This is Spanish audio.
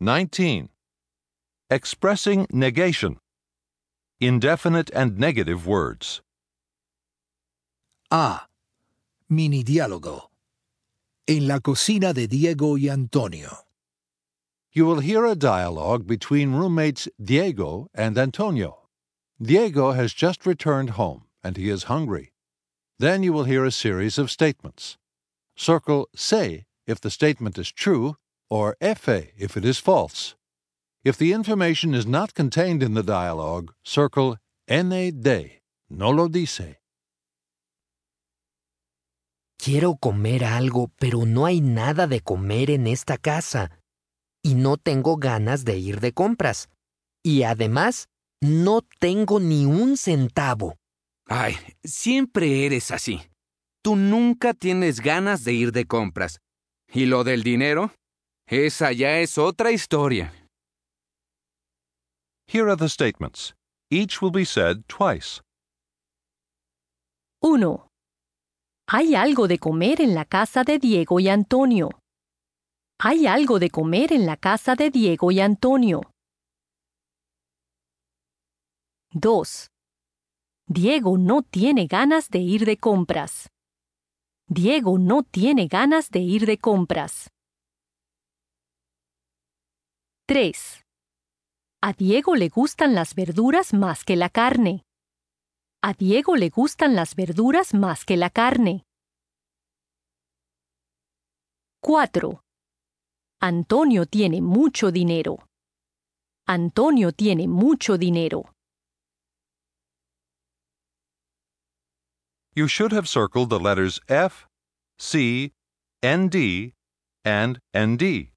19. Expressing negation. Indefinite and negative words. A. Mini diálogo. En la cocina de Diego y Antonio. You will hear a dialogue between roommates Diego and Antonio. Diego has just returned home, and he is hungry. Then you will hear a series of statements. Circle se if the statement is true, or efe if it is false. If the information is not contained in the dialogue, circle ND, no lo dice. Quiero comer algo, pero no hay nada de comer en esta casa. Y no tengo ganas de ir de compras. Y además, no tengo ni un centavo. Ay, siempre eres así. Tú nunca tienes ganas de ir de compras. ¿Y lo del dinero? Esa ya es otra historia. Here are the statements. Each will be said twice. 1. Hay algo de comer en la casa de Diego y Antonio. Hay algo de comer en la casa de Diego y Antonio. 2. Diego no tiene ganas de ir de compras. Diego no tiene ganas de ir de compras. 3. A Diego le gustan las verduras más que la carne. A Diego le gustan las verduras más que la carne. 4. Antonio tiene mucho dinero. Antonio tiene mucho dinero. You should have circled the letters F, C, ND, and ND.